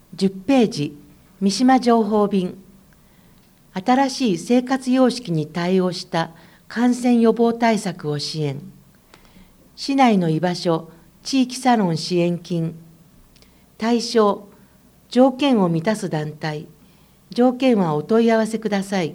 10ページ、三島情報便。新しい生活様式に対応した感染予防対策を支援。市内の居場所、地域サロン支援金。対象、条件を満たす団体。条件はお問い合わせください。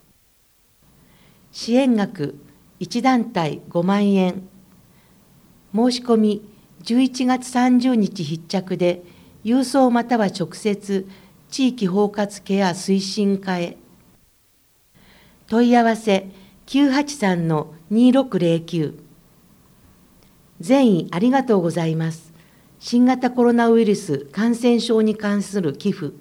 支援額、1団体5万円。申し込み、11月30日必着で、郵送または直接、地域包括ケア推進課へ。問い合わせ、983-2609。善意ありがとうございます。新型コロナウイルス感染症に関する寄付。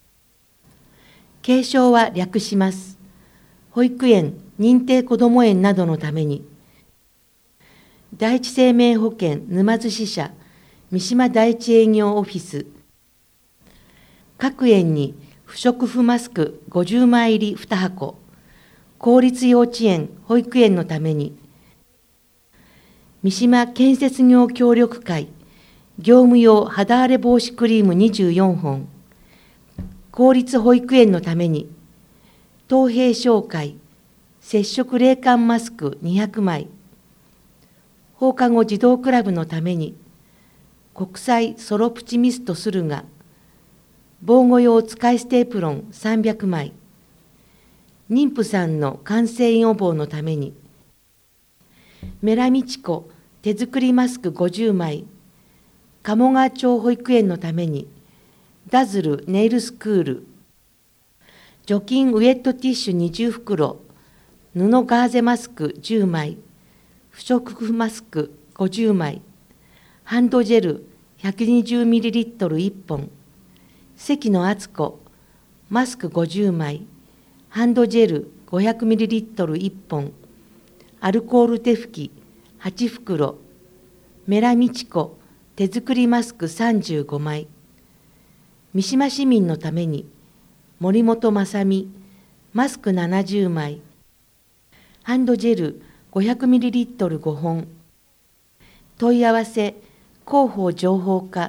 継承は略します。保育園、認定こども園などのために。第一生命保険沼津支社、三島第一営業オフィス。各園に不織布マスク50枚入り2箱。公立幼稚園、保育園のために。三島建設業協力会、業務用肌荒れ防止クリーム24本。公立保育園のために。東平商会、接触冷感マスク200枚。放課後児童クラブのために。国際ソロプチミスト駿河。防護用使い捨てエプロン300枚。妊婦さんの感染予防のために。メラミチコ手作りマスク50枚。鴨川町保育園のために。ダズルネイルスクール。除菌ウェットティッシュ20袋。布ガーゼマスク10枚。不織布マスク50枚。ハンドジェル 120ml1 本。関野敦子、マスク50枚。ハンドジェル 500ml1 本。アルコール手拭き8袋。メラミチコ手作りマスク35枚。三島市民のために。森本正美、マスク70枚。ハンドジェル 500ml5 本。問い合わせ、広報情報課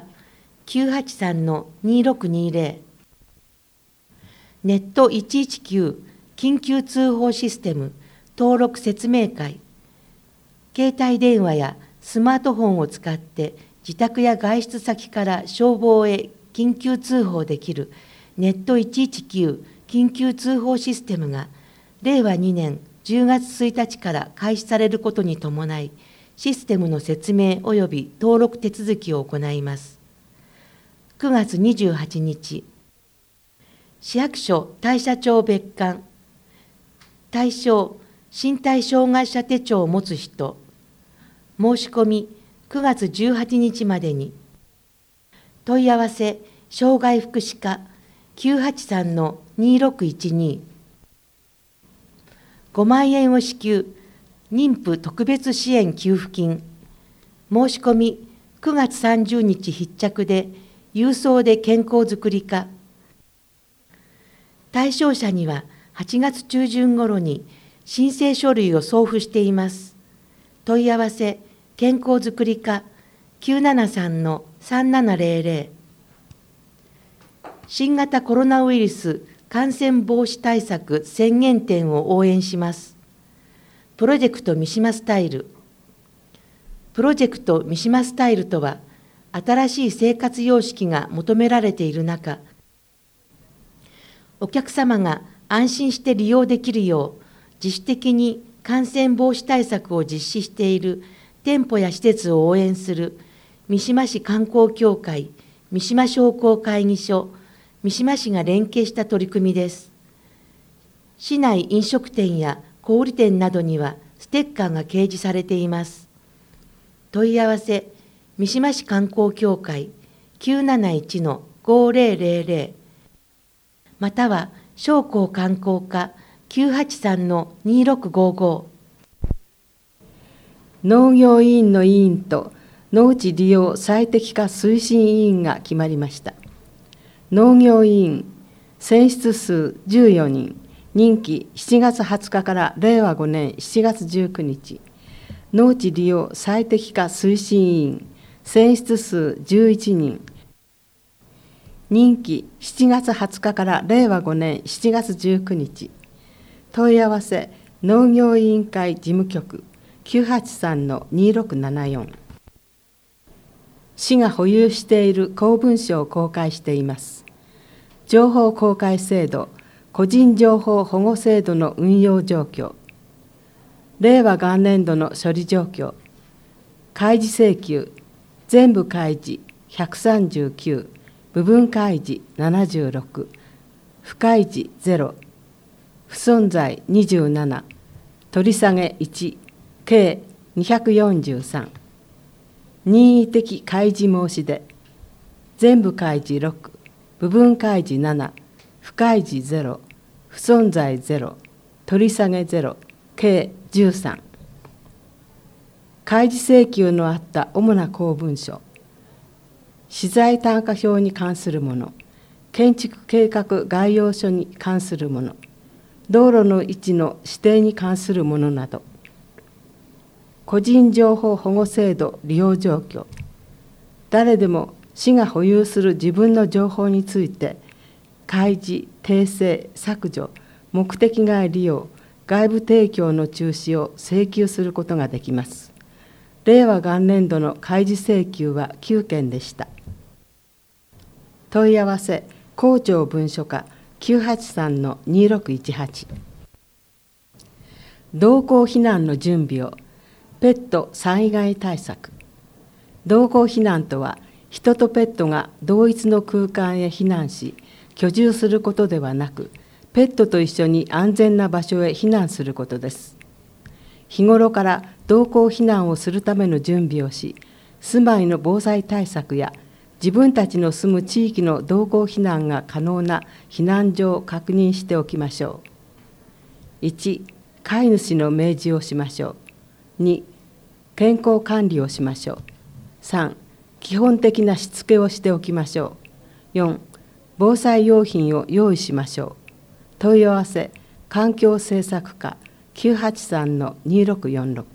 983-2620。ネット119緊急通報システム登録説明会。携帯電話やスマートフォンを使って自宅や外出先から消防へ緊急通報できるネット119緊急通報システムが令和2年10月1日から開始されることに伴い、システムの説明及び登録手続きを行います。9月28日、市役所大社長別館。対象、身体障害者手帳を持つ人。申し込み、9月18日までに。問い合わせ、障害福祉課 983-2612。5万円を支給、妊婦特別支援給付金。申し込み、9月30日必着で、郵送で健康づくり課。対象者には8月中旬頃に申請書類を送付しています。問い合わせ、健康づくり課 973-3700。新型コロナウイルス感染防止対策宣言展を応援します。プロジェクト三島スタイル。プロジェクト三島スタイルとは、新しい生活様式が求められている中、お客様が安心して利用できるよう、自主的に感染防止対策を実施している店舗や施設を応援する三島市観光協会、三島商工会議所、三島市が連携した取り組みです。市内飲食店や小売店などにはステッカーが掲示されています。問い合わせ、三島市観光協会 971-5000。または商工観光課 983-2655。 農業委員の委員と農地利用最適化推進委員が決まりました。農業委員、選出数14人、任期7月20日から令和5年7月19日。農地利用最適化推進委員、選出数11人。 任期7月20日から令和5年7月19日。問い合わせ農業委員会事務局 983-2674。市が保有している公文書を公開しています。情報公開制度、個人情報保護制度の運用状況、令和元年度の処理状況、開示請求、全部開示139、部分開示76、不開示0、不存在27、取り下げ1、計243。任意的開示申し出、全部開示6、部分開示7、不開示0、不存在0、取り下げ0、計13。開示請求のあった主な公文書、資材単価表に関するもの、建築計画概要書に関するもの、道路の位置の指定に関するものなど、個人情報保護制度利用状況、誰でも市が保有する自分の情報について、開示、訂正、削除、目的外利用、外部提供の中止を請求することができます。令和元年度の開示請求は9件でした。問い合わせ、公庁文書課 983-2618。同行避難の準備を、ペット災害対策。同行避難とは、人とペットが同一の空間へ避難し、居住することではなく、ペットと一緒に安全な場所へ避難することです。日頃から同行避難をするための準備をし、住まいの防災対策や、自分たちの住む地域の同行避難が可能な避難所を確認しておきましょう。1、飼い主の明示をしましょう。2、健康管理をしましょう。3、基本的なしつけをしておきましょう。4、防災用品を用意しましょう。問い合わせ、環境政策課 983-2646。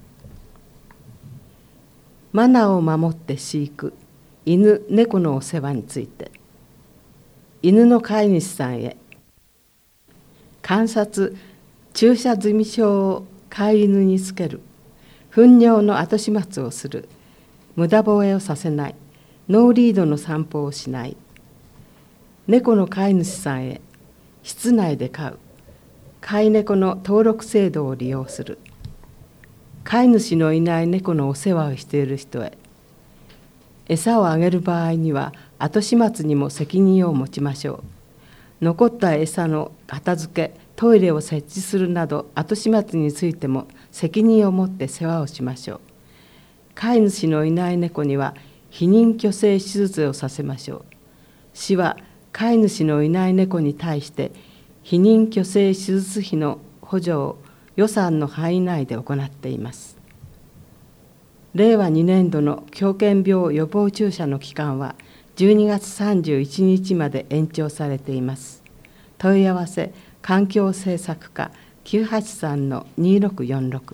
マナーを守って飼育、犬、猫のお世話について。犬の飼い主さんへ。観察、駐車済証を飼い犬につける。糞尿の後始末をする。無駄吠えをさせない。ノーリードの散歩をしない。猫の飼い主さんへ。室内で飼う。飼い猫の登録制度を利用する。飼い主のいない猫のお世話をしている人へ。餌をあげる場合には後始末にも責任を持ちましょう。残った餌の片付け、トイレを設置するなど後始末についても責任を持って世話をしましょう。飼い主のいない猫には避妊去勢手術をさせましょう。市は飼い主のいない猫に対して避妊去勢手術費の補助を予算の範囲内で行っています。令和2年度の狂犬病予防注射の期間は12月31日まで延長されています。問い合わせ、環境政策課 983-2646。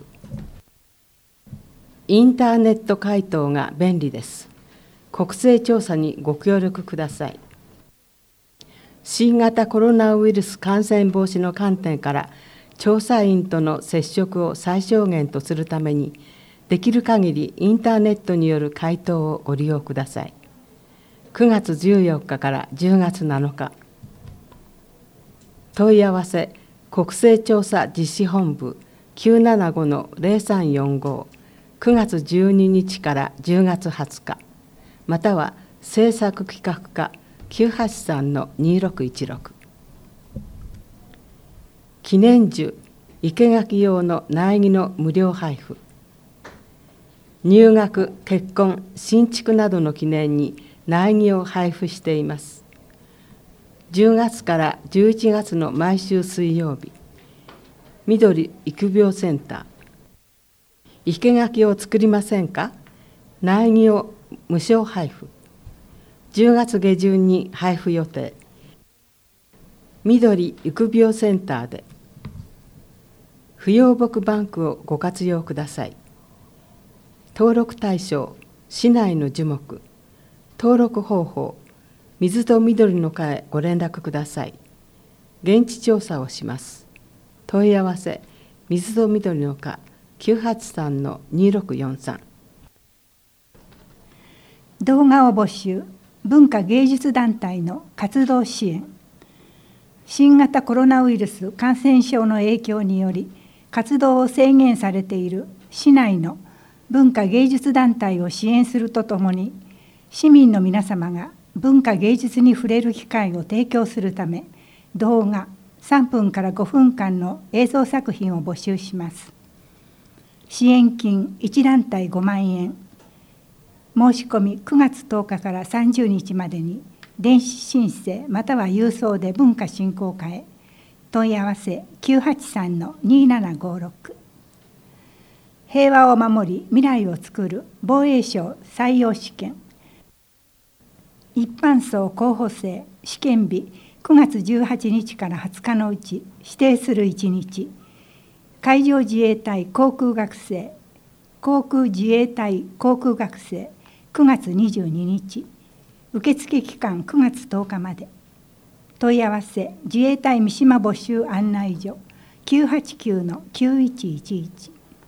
インターネット回答が便利です。国勢調査にご協力ください。新型コロナウイルス感染防止の観点から調査員との接触を最小限とするために、できる限りインターネットによる回答をご利用ください。9月14日から10月7日。問い合わせ、国勢調査実施本部 975-0345、9月12日から10月20日、または政策企画課 983-2616。記念樹、生垣用の苗木の無料配布。入学、結婚、新築などの記念に苗木を配布しています。10月から11月の毎週水曜日、緑育苗センター。生垣を作りませんか？苗木を無償配布。10月下旬に配布予定。緑育苗センターで。不要木バンクをご活用ください。登録対象、市内の樹木。登録方法、 水と緑の課へご連絡ください。現地調査をします。問い合わせ水と緑の課 983-2643。 動画を募集。文化芸術団体の活動支援。新型コロナウイルス感染症の影響により活動を制限されている市内の文化芸術団体を支援するとともに、市民の皆様が文化芸術に触れる機会を提供するため、動画3分から5分間の映像作品を募集します。支援金1団体5万円。申し込み9月10日から30日までに電子申請または郵送で文化振興課へ。問い合わせ 983-2756。平和を守り未来をつくる防衛省採用試験。一般層候補生試験日9月18日から20日のうち指定する1日。海上自衛隊航空学生、航空自衛隊航空学生9月22日。受付期間9月10日まで。問い合わせ自衛隊三島募集案内所 989-9111。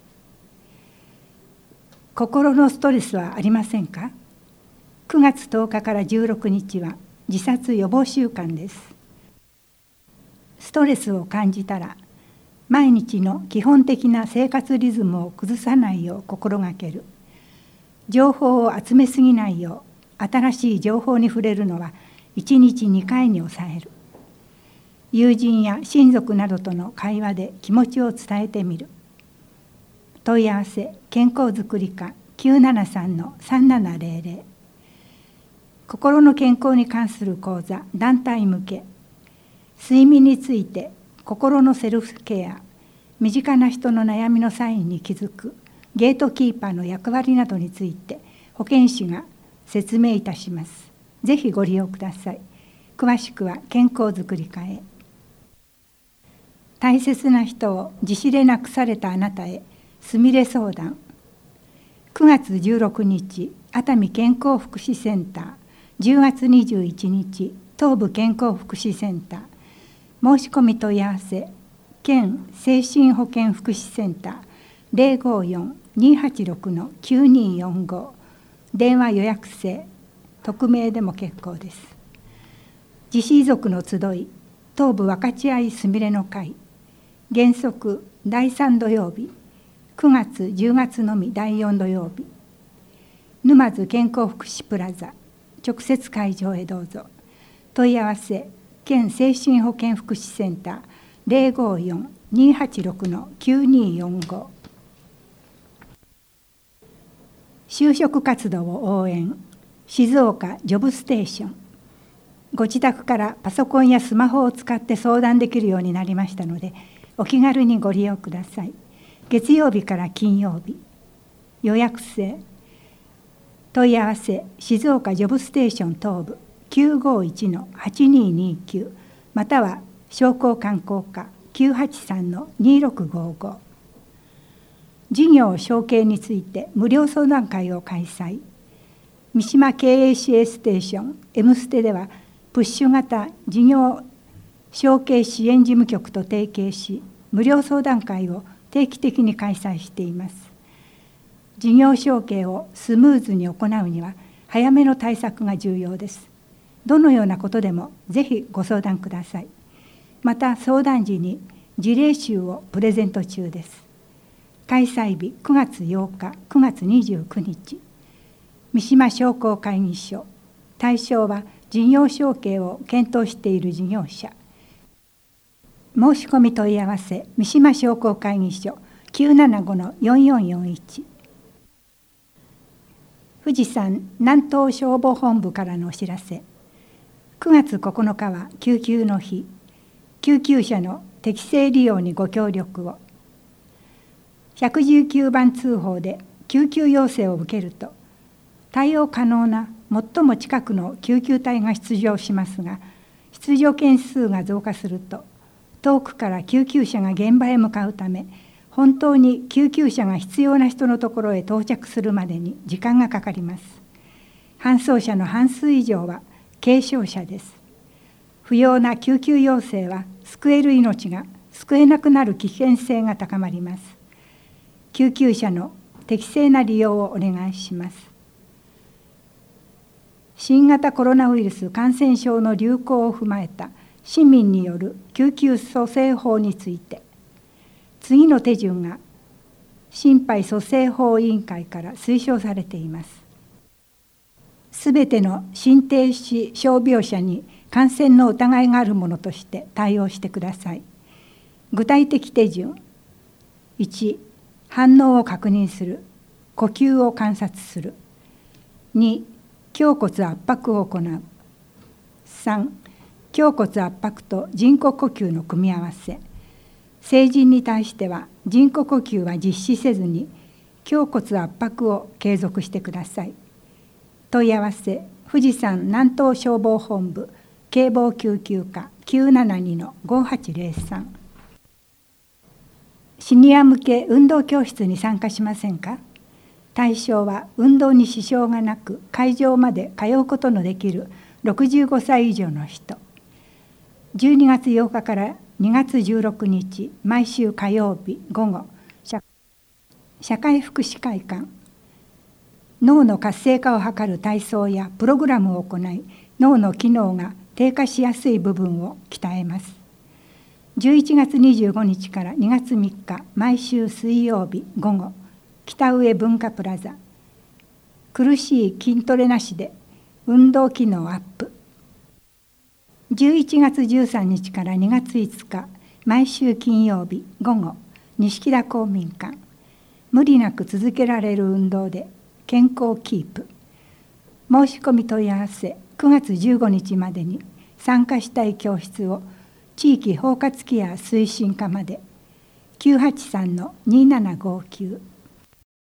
心のストレスはありませんか？9月10日から16日は自殺予防週間です。ストレスを感じたら、毎日の基本的な生活リズムを崩さないよう心がける。情報を集めすぎないよう、新しい情報に触れるのは1日2回に抑える。友人や親族などとの会話で気持ちを伝えてみる。問い合わせ健康づくり課 973-3700。心の健康に関する講座団体向け。睡眠について心のセルフケア、身近な人の悩みのサインに気づくゲートキーパーの役割などについて保健師が説明いたします。ぜひご利用ください。詳しくは健康づくり課へ。大切な人を自死で亡くされたあなたへすみれ相談。9月16日熱海健康福祉センター、10月21日東部健康福祉センター。申し込み問い合わせ県精神保健福祉センター 054-286-9245。電話予約制、匿名でも結構です。自死遺族の集い、東部分かち合いすみれの会。原則第3土曜日、9月10月のみ第4土曜日。沼津健康福祉プラザ、直接会場へどうぞ。問い合わせ県精神保健福祉センター 054-286-9245。就職活動を応援、静岡ジョブステーション。ご自宅からパソコンやスマホを使って相談できるようになりましたので、お気軽にご利用ください。月曜日から金曜日。予約制。問い合わせ静岡ジョブステーション東部 951-8229 または商工観光課 983-2655。事業承継について無料相談会を開催。三島経営支援ステーション M ステではプッシュ型事業承継支援事務局と提携し、無料相談会を定期的に開催しています。事業承継をスムーズに行うには早めの対策が重要です。どのようなことでもぜひご相談ください。また相談時に事例集をプレゼント中です。開催日9月8日、9月29日。三島商工会議所。対象は事業承継を検討している事業者。申し込み問い合わせ三島商工会議所 975-4441。富士山南東消防本部からのお知らせ。9月9日は救急の日。救急車の適正利用にご協力を。119番通報で救急要請を受けると、対応可能な最も近くの救急隊が出場しますが、出場件数が増加すると、遠くから救急車が現場へ向かうため、本当に救急車が必要な人のところへ到着するまでに時間がかかります。搬送者の半数以上は軽症者です。不要な救急要請は救える命が救えなくなる危険性が高まります。救急車の適正な利用をお願いします。新型コロナウイルス感染症の流行を踏まえた市民による救急蘇生法について、次の手順が心肺蘇生法委員会から推奨されています。すべての心停止傷病者に感染の疑いがあるものとして対応してください。具体的手順。1、反応を確認する。呼吸を観察する。2、胸骨圧迫を行う。3、胸骨圧迫と人工呼吸の組み合わせ。成人に対しては人工呼吸は実施せずに胸骨圧迫を継続してください。問い合わせ、富士山南東消防本部警防救急課 972-5803。シニア向け運動教室に参加しませんか？対象は運動に支障がなく会場まで通うことのできる65歳以上の人。12月8日から2月16日毎週火曜日午後、社会福祉会館。脳の活性化を図る体操やプログラムを行い、脳の機能が低下しやすい部分を鍛えます。11月25日から2月3日毎週水曜日午後、北上文化プラザ。苦しい筋トレなしで運動機能アップ。11月13日から2月5日毎週金曜日午後、錦田公民館。無理なく続けられる運動で健康キープ。申し込み問い合わせ9月15日までに参加したい教室を地域包括ケア推進課まで 983-2759